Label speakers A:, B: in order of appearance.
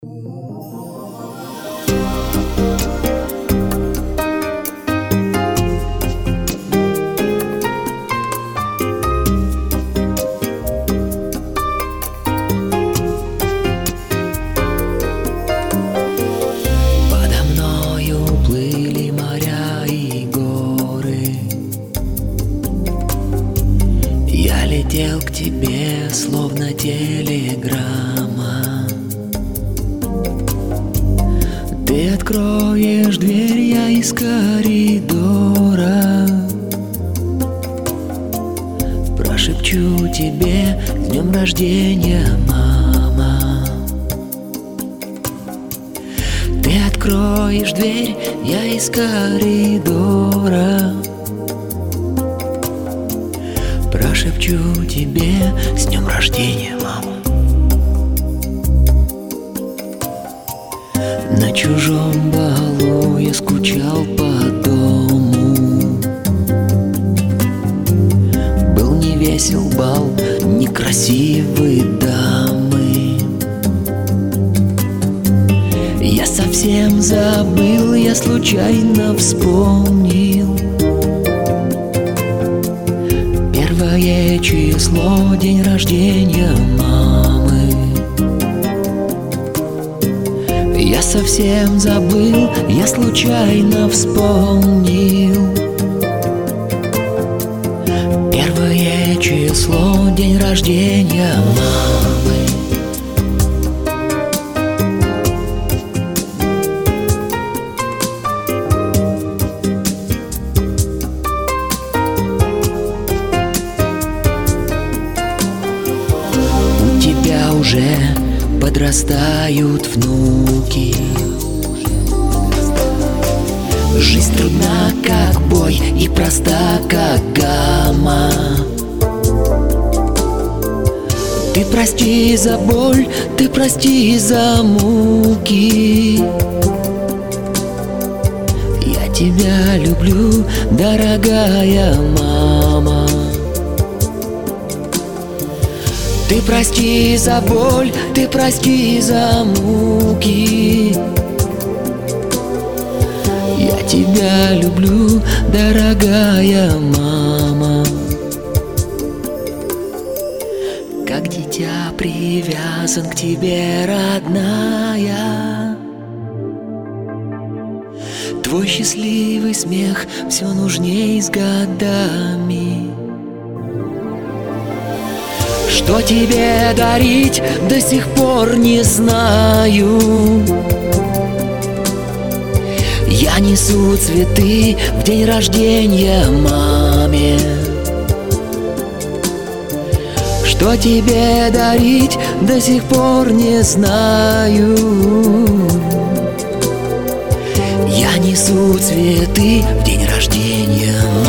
A: Подо мною плыли моря и горы. Я летел к тебе, словно телеграмма. Ты откроешь дверь, я из коридора прошепчу тебе: с днем рождения, мама. Ты откроешь дверь, я из коридора прошепчу тебе: с днем рождения, мама. На чужом балу я скучал по дому. Был не весел бал, некрасивые дамы. Я совсем забыл, я случайно вспомнил. Первое число, день рождения мамы. Я совсем забыл, я случайно вспомнил. Первое число, день рождения мамы. У тебя уже подрастают внуки. Жизнь трудна, как бой, и проста, как гамма. Ты прости за боль, ты прости за муки. Я тебя люблю, дорогая мама. Ты прости за боль, ты прости за муки. Я тебя люблю, дорогая мама. Как дитя привязан к тебе, родная. Твой счастливый смех все нужней с годами. Что тебе дарить, до сих пор не знаю. Я несу цветы в день рождения маме. Что тебе дарить, до сих пор не знаю. Я несу цветы в день рождения мамы.